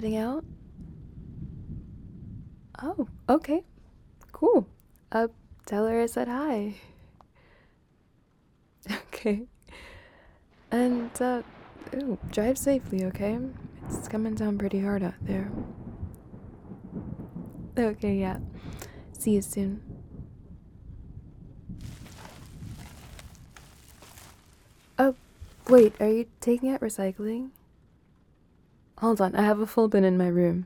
heading out? Oh, okay. Cool. Tell her I said hi. Okay. And, ooh, drive safely, okay? It's coming down pretty hard out there. Okay, yeah. See you soon. Oh, wait, are you taking out recycling? Hold on, I have a full bin in my room.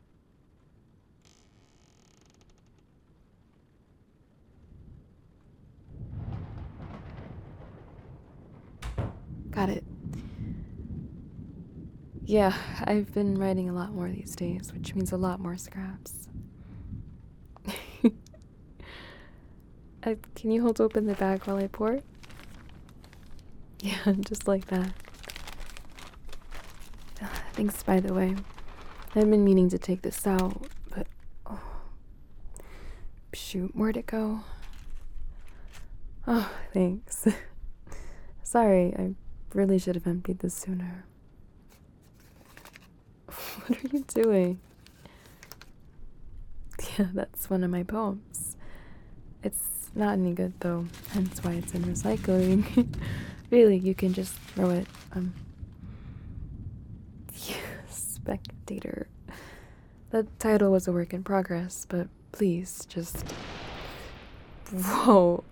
Got it. Yeah, I've been writing a lot more these days, which means a lot more scraps. Can you hold open the bag while I pour? Yeah, just like that. Thanks, by the way. I've been meaning to take this out, but oh, shoot, where'd it go? Oh, thanks. Sorry, I really should have emptied this sooner. What are you doing? Yeah, that's one of my poems. It's not any good though, hence why it's in recycling. Really, you can just throw it. Yeah, spectator. The title was a work in progress, but please just. Whoa.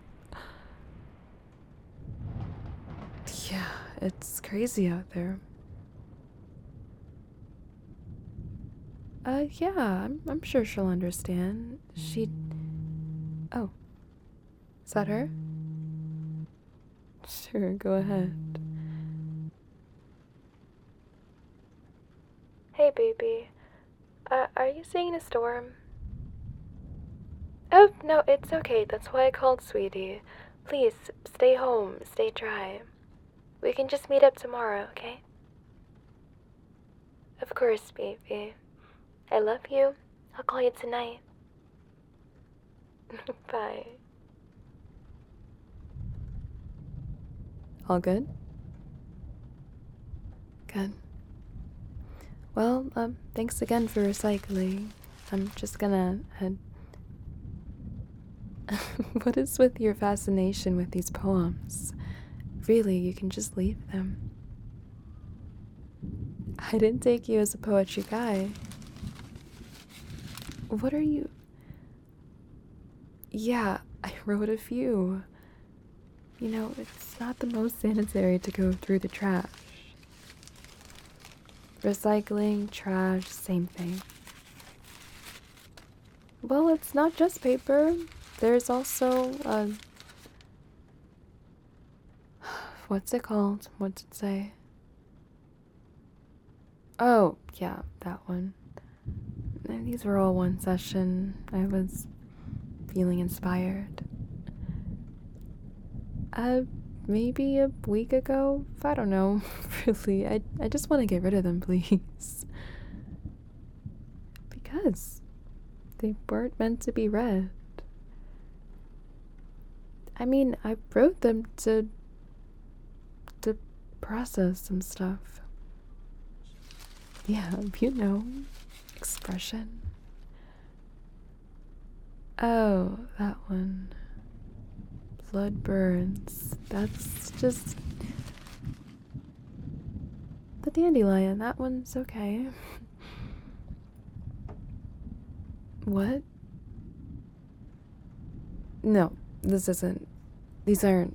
Yeah, it's crazy out there. Yeah, I'm sure she'll understand. Oh, is that her? Sure, go ahead. Hey, baby. Are you seeing a storm? Oh, no, it's okay. That's why I called, sweetie. Please, stay home, stay dry. We can just meet up tomorrow, okay? Of course, baby. I love you. I'll call you tonight. Bye. All good? Good. Well, thanks again for recycling. I'm just gonna head. What is with your fascination with these poems? Really, you can just leave them. I didn't take you as a poetry guy. What are you? Yeah, I wrote a few. You know, it's not the most sanitary to go through the trash. Recycling, trash, same thing. Well, it's not just paper. There's also, what's it called? What's it say? Oh, yeah, that one. And these were all one session. I was feeling inspired. Maybe a week ago? I don't know. Really, I just want to get rid of them, please. Because they weren't meant to be read. I mean, I wrote them to process some stuff. Yeah, you know, expression. Oh, that one. Blood burns. That's just the dandelion. That one's okay. What? No, this isn't. These aren't.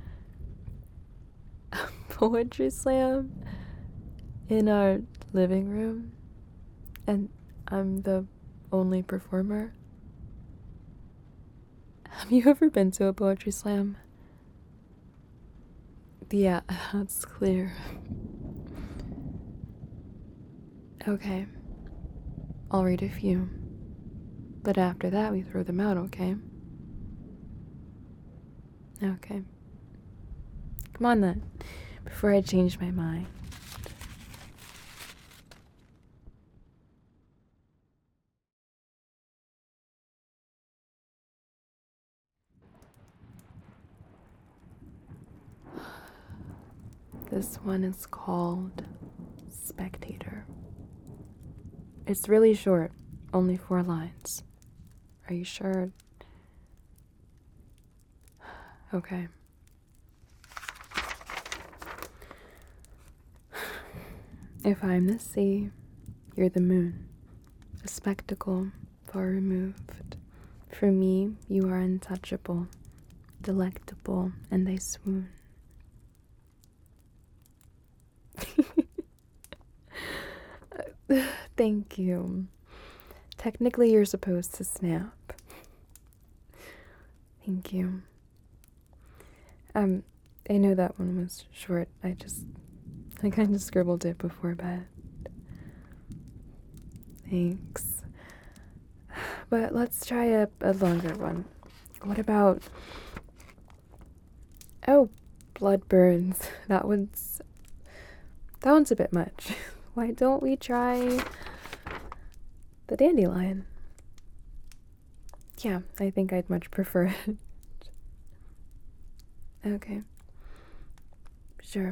Poetry slam in our living room, and I'm the only performer. Have you ever been to a poetry slam? Yeah, that's clear. Okay, I'll read a few. But after that, we throw them out, okay? Okay. Come on then, before I change my mind. This one is called Spectator. It's really short, only 4 lines. Are you sure? Okay. If I'm the sea, you're the moon, a spectacle far removed. For me, you are untouchable, delectable, and I swoon. Thank you. Technically, you're supposed to snap. Thank you. I know that one was short. I kind of scribbled it before bed. Thanks. But let's try a longer one. What about... Oh, blood burns. That one's a bit much. Why don't we try the dandelion? Yeah, I think I'd much prefer it. Okay. Sure.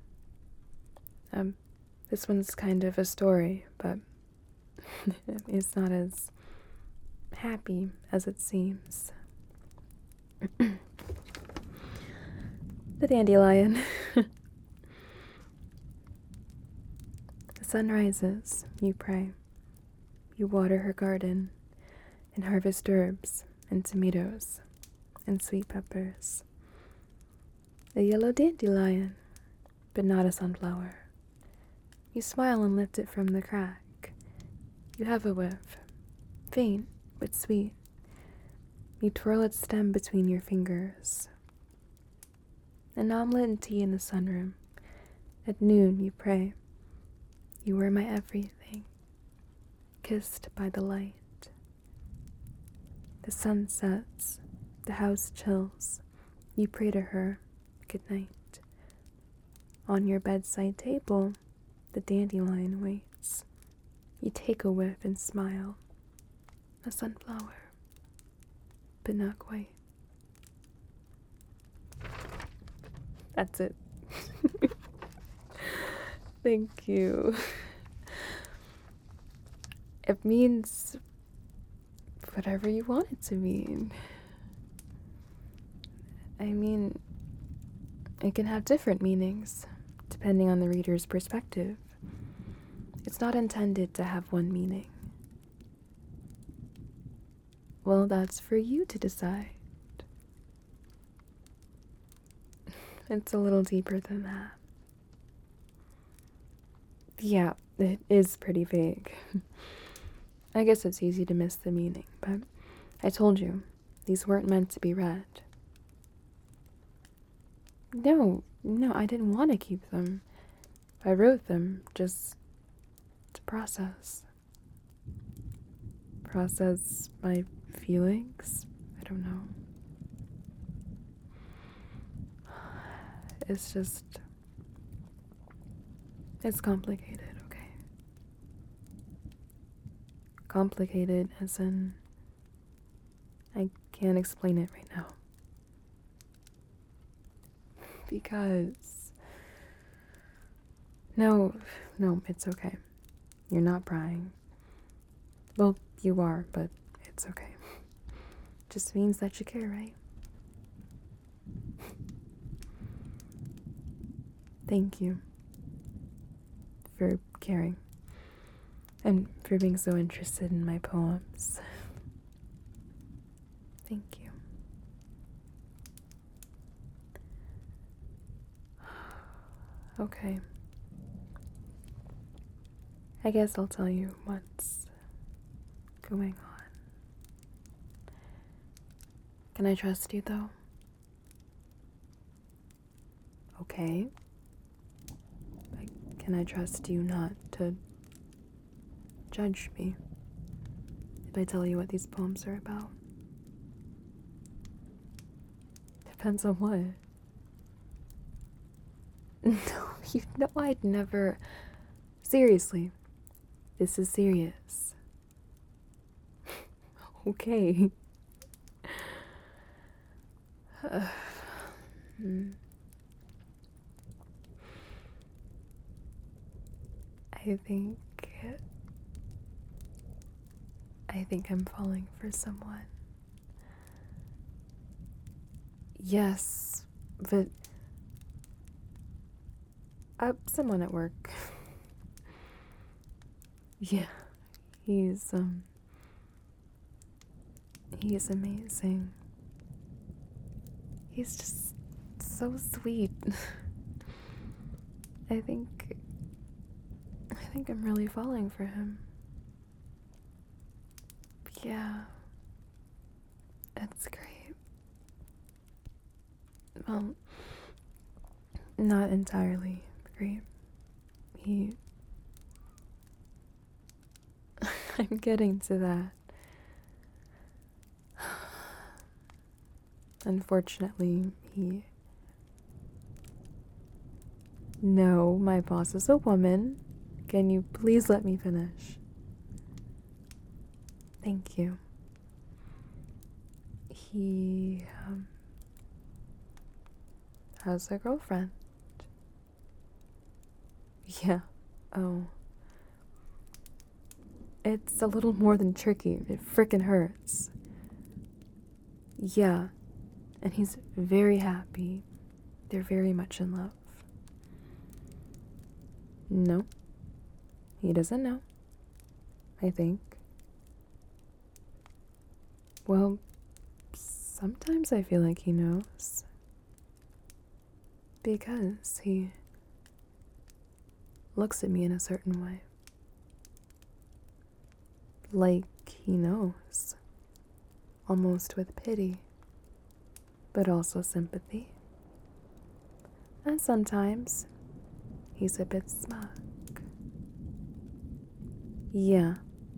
This one's kind of a story, but it's not as happy as it seems. The dandelion. The sun rises, you pray. You water her garden and harvest herbs and tomatoes and sweet peppers. A yellow dandelion, but not a sunflower. You smile and lift it from the crack. You have a whiff, faint but sweet. You twirl its stem between your fingers. An omelet and tea in the sunroom. At noon you pray. You were my everything, kissed by the light. The sun sets, the house chills. You pray to her, good night. On your bedside table, the dandelion waits. You take a whiff and smile. A sunflower, but not quite. That's it. Thank you. It means whatever you want it to mean. I mean, it can have different meanings, depending on the reader's perspective. It's not intended to have one meaning. Well, that's for you to decide. It's a little deeper than that. Yeah, it is pretty vague. I guess it's easy to miss the meaning, but I told you, these weren't meant to be read. No, I didn't want to keep them. I wrote them just to process. Process my feelings? I don't know. It's complicated, okay? Complicated as in, I can't explain it right now. Because... No, it's okay. You're not prying. Well, you are, but it's okay. Just means that you care, right? Thank you for caring and for being so interested in my poems. Thank you. Okay. I guess I'll tell you what's going on. Can I trust you, though? Okay. Can I trust you not to judge me if I tell you what these poems are about? Depends on what. No, you know I'd never... Seriously, this is serious. Okay. I think I think I'm falling for someone. Yes, but someone at work. Yeah, he's he's amazing. He's just so sweet. I think I'm really falling for him. Yeah. It's great. Well, not entirely great. He I'm getting to that. Unfortunately, No, my boss is a woman. Can you please let me finish? Thank you. He has a girlfriend. Yeah. Oh. It's a little more than tricky. It frickin' hurts. Yeah. And he's very happy. They're very much in love. No. He doesn't know. I think. Well, sometimes I feel like he knows. Because he looks at me in a certain way. Like he knows. Almost with pity. But also sympathy. And sometimes he's a bit smug. Yeah.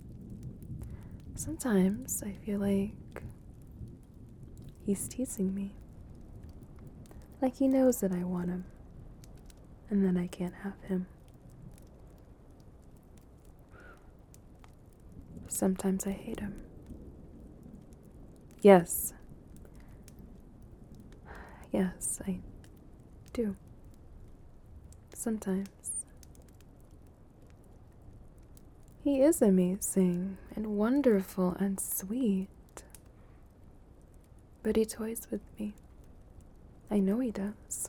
Sometimes I feel like he's teasing me. Like he knows that I want him. And that I can't have him. Sometimes I hate him. Yes. Yes, I do. Sometimes. He is amazing and wonderful and sweet. But he toys with me. I know he does.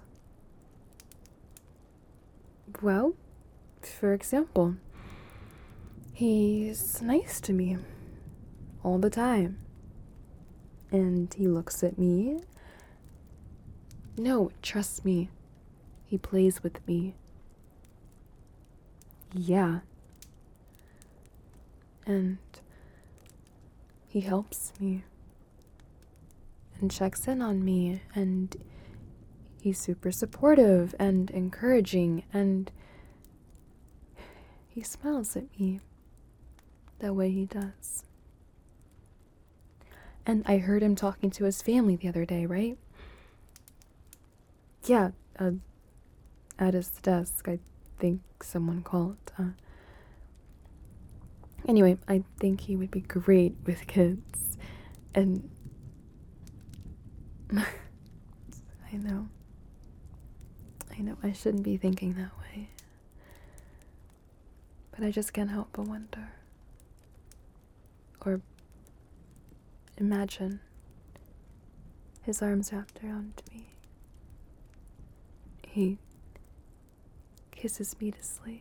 Well, for example, he's nice to me all the time. And he looks at me. No, trust me. He plays with me. Yeah. And he helps me. And checks in on me. And he's super supportive and encouraging. And he smiles at me the way he does. And I heard him talking to his family the other day, right? Yeah, at his desk, I think someone called. Anyway, I think he would be great with kids. And I know, I shouldn't be thinking that way. But I just can't help but wonder. Or imagine his arms wrapped around me. He kisses me to sleep.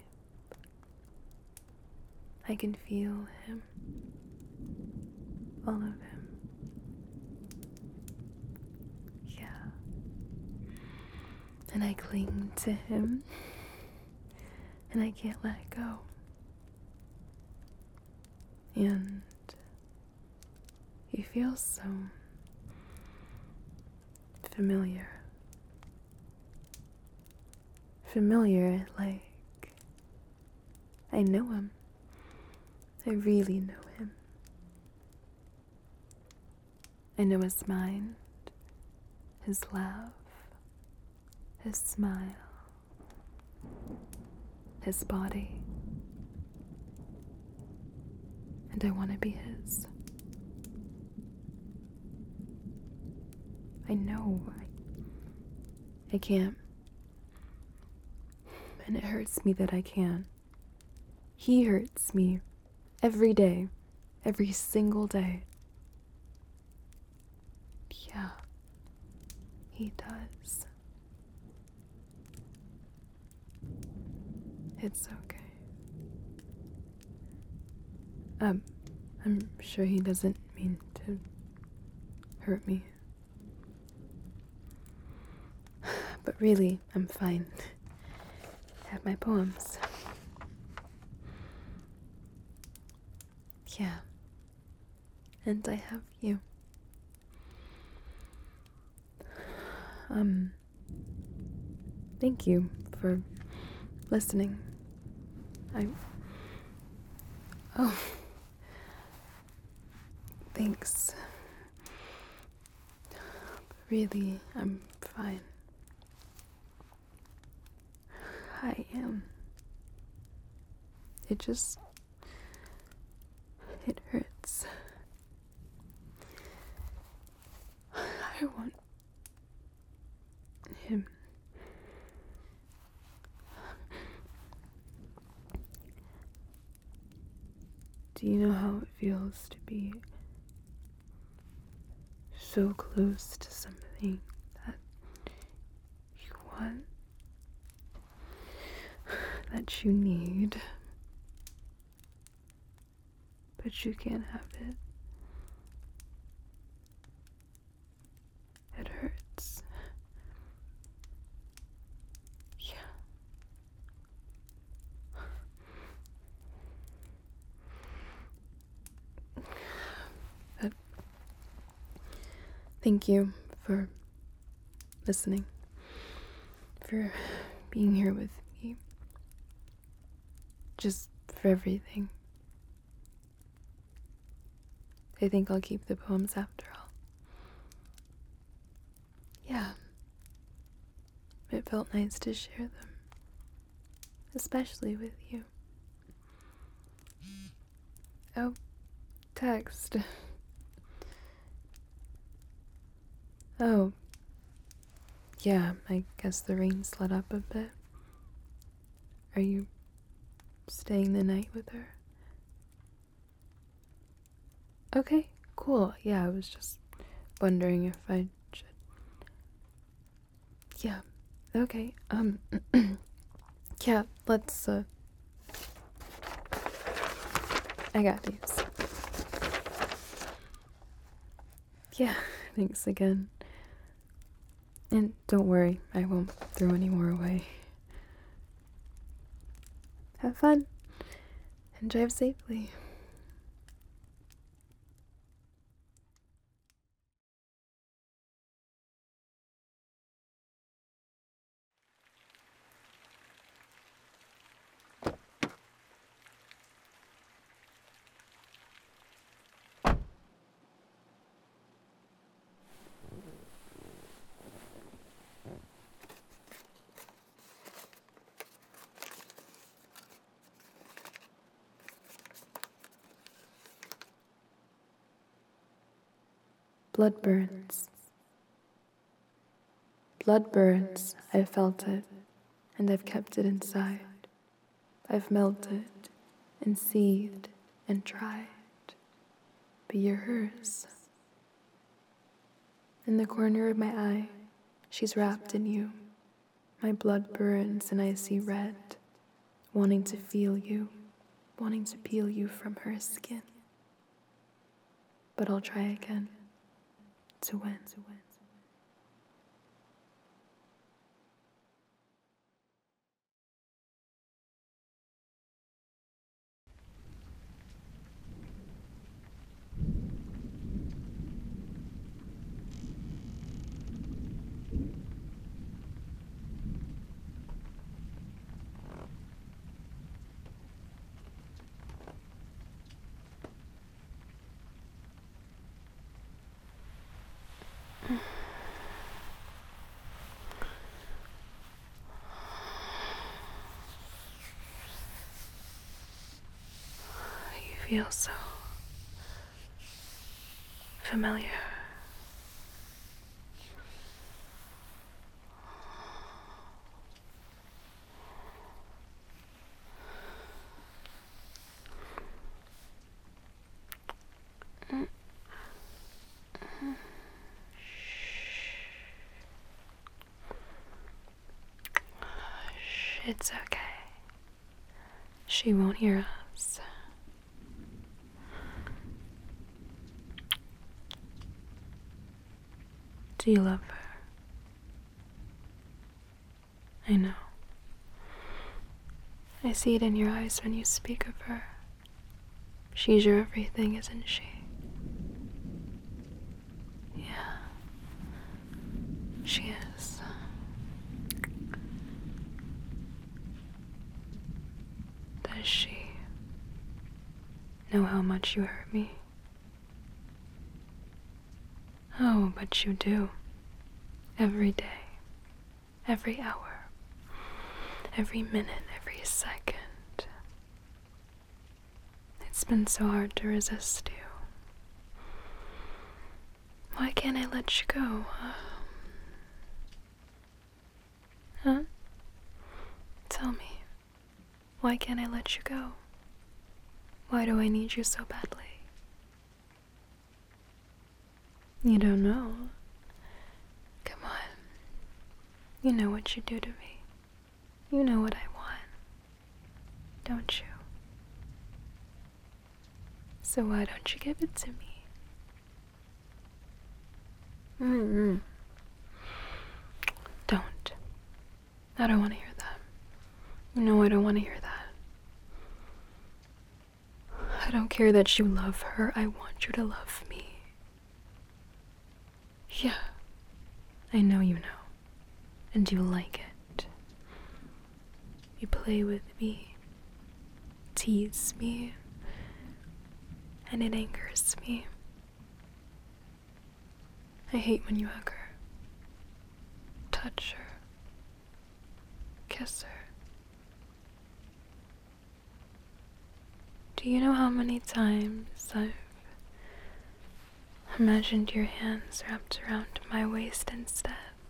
I can feel him. All of him. Yeah. And I cling to him. And I can't let go. And he feels so familiar. Familiar, like I know him. I really know him. I know his mind, his laugh, his smile, his body. And I want to be his. I know. I can't. And it hurts me that I can't. He hurts me every day, every single day. Yeah, he does. It's okay. I'm sure he doesn't mean to hurt me. But really, I'm fine. I have my poems. Yeah. And I have you. Thank you for listening. Oh, thanks. Really, I'm fine. I am. It hurts. I want him. Do you know how it feels to be so close to something that you want, that you need, but you can't have it? It hurts. Yeah. But thank you for listening, for being here with me, just for everything. I think I'll keep the poems after all. Yeah. It felt nice to share them, especially with you. Oh, text. Oh, yeah, I guess the rain's let up a bit. Are you staying the night with her? Okay, cool. Yeah, I was just wondering if I should. Yeah, okay. Yeah, let's, I got these. Yeah, thanks again. And don't worry, I won't throw any more away. Have fun and drive safely. Blood burns. Blood burns, I've felt it, and I've kept it inside. I've melted and seethed and tried, but you're hers. In the corner of my eye, she's wrapped in you. My blood burns and I see red, wanting to feel you, wanting to peel you from her skin. But I'll try again, to win. You feel so familiar. It's okay. She won't hear us. Do you love her? I know. I see it in your eyes when you speak of her. She's your everything, isn't she? Yeah. She is. Does she know how much you hurt me? Oh, but you do. Every day. Every hour. Every minute. Every second. It's been so hard to resist you. Why can't I let you go? Huh? Tell me. Why can't I let you go? Why do I need you so badly? You don't know. Come on. You know what you do to me. You know what I want. Don't you? So why don't you give it to me? Don't. I don't want to hear that. No, I don't want to hear that. I don't care that you love her. I want you to love me. Yeah. I know you know. And you like it. You play with me. Tease me. And it angers me. I hate when you hug her. Touch her. Kiss her. Do you know how many times I've imagined your hands wrapped around my waist instead?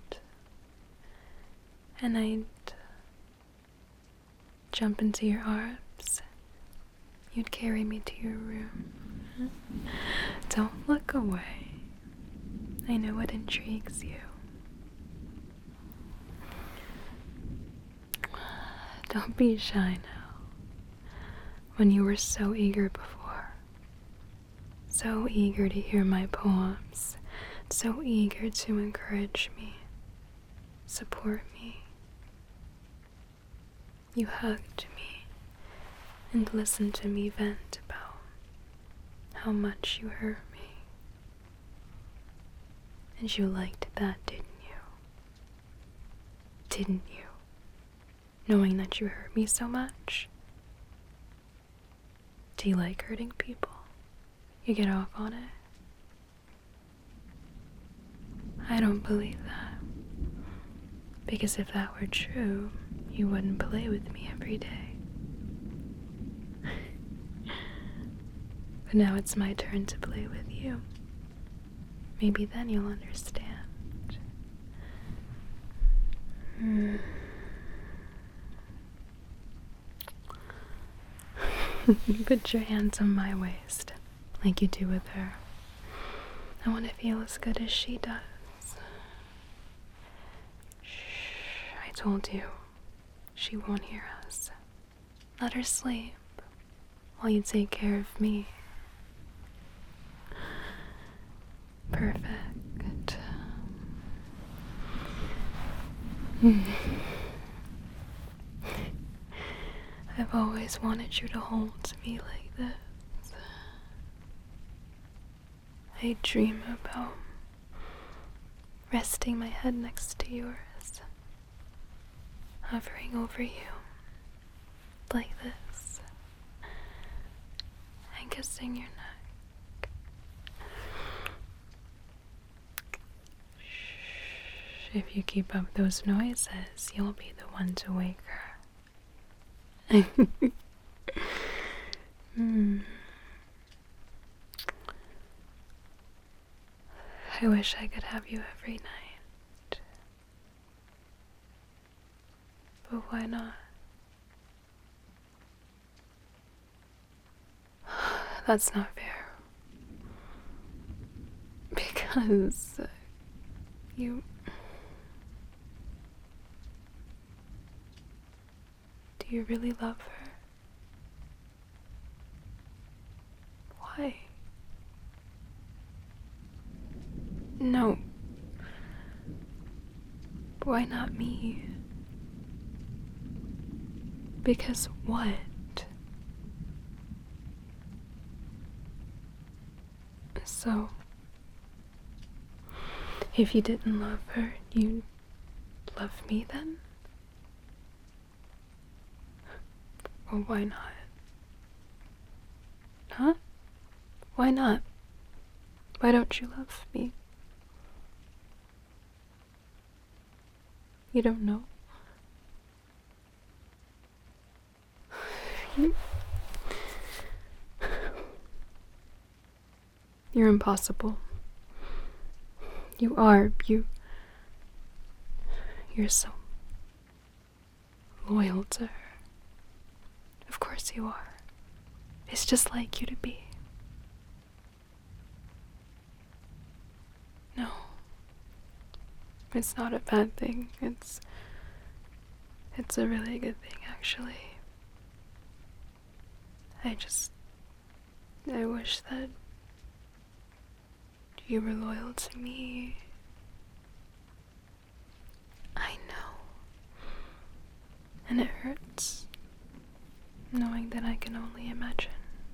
And I'd jump into your arms. You'd carry me to your room. Don't look away. I know what intrigues you. Don't be shy now. When you were so eager before. So eager to hear my poems. So eager to encourage me. Support me. You hugged me and listened to me vent about how much you hurt me. And you liked that, didn't you? Didn't you? Knowing that you hurt me so much? Do you like hurting people? You get off on it? I don't believe that. Because if that were true, you wouldn't play with me every day. But now it's my turn to play with you. Maybe then you'll understand. Put your hands on my waist, like you do with her. I want to feel as good as she does. Shh, I told you. She won't hear us. Let her sleep while you take care of me. Perfect. I've always wanted you to hold me like this. I dream about resting my head next to yours, hovering over you like this, and kissing your neck. Shh, if you keep up those noises, you'll be the one to wake her. I wish I could have you every night. But why not? That's not fair. Because you you really love her? Why? No. Why not me? Because what? So, if you didn't love her, you'd love me then? Well, why not? Huh? Why not? Why don't you love me? You don't know? You're impossible. You are. You're so loyal to her. Of course you are. It's just like you to be. No. It's not a bad thing. It's a really good thing, actually. I wish that you were loyal to me. I know. And it hurts, knowing that I can only imagine.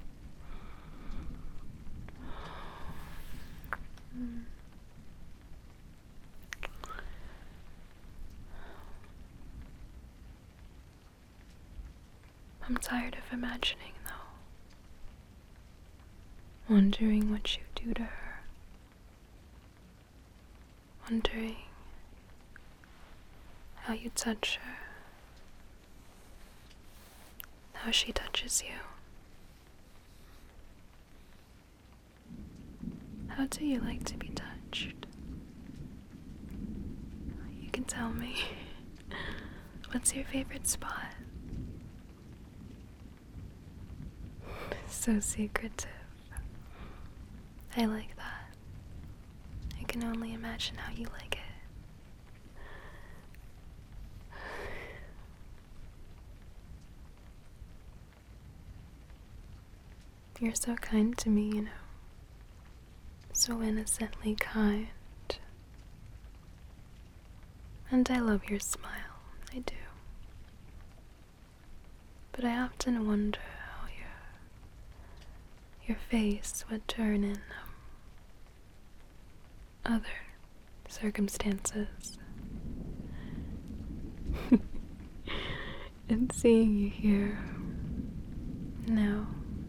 I'm tired of imagining, though. Wondering what you do to her. Wondering how you touch her. How she touches you. How do you like to be touched? You can tell me. What's your favorite spot? So secretive. I like that. I can only imagine how you like it. You're so kind to me, you know. So innocently kind. And I love your smile. I do. But I often wonder how your face would turn in other circumstances. And seeing you here now,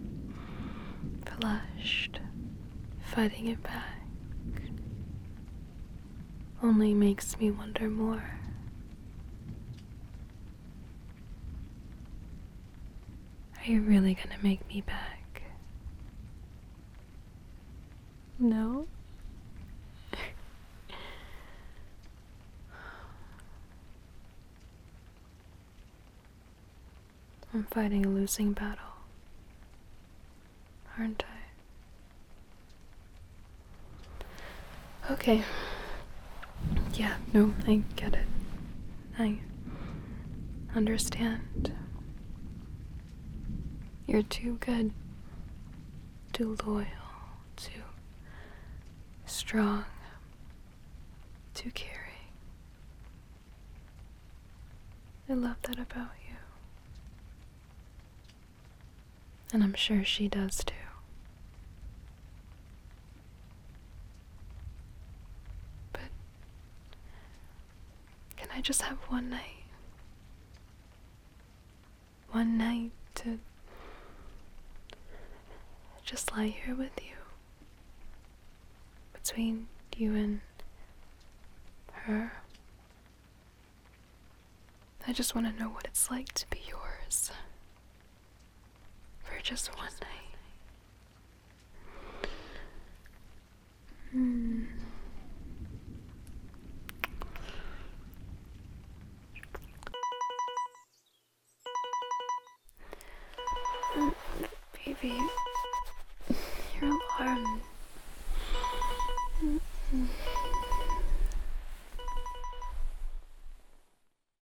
flushed, fighting it back, only makes me wonder more. Are you really gonna make me back? No? I'm fighting a losing battle, aren't I? Okay. Yeah, no, I get it. I understand. You're too good, too loyal, too strong, too caring. I love that about you. And I'm sure she does too. But can I just have one night? One night to just lie here with you. Between you and her. I just want to know what it's like to be yours. For just one night. Baby, your alarm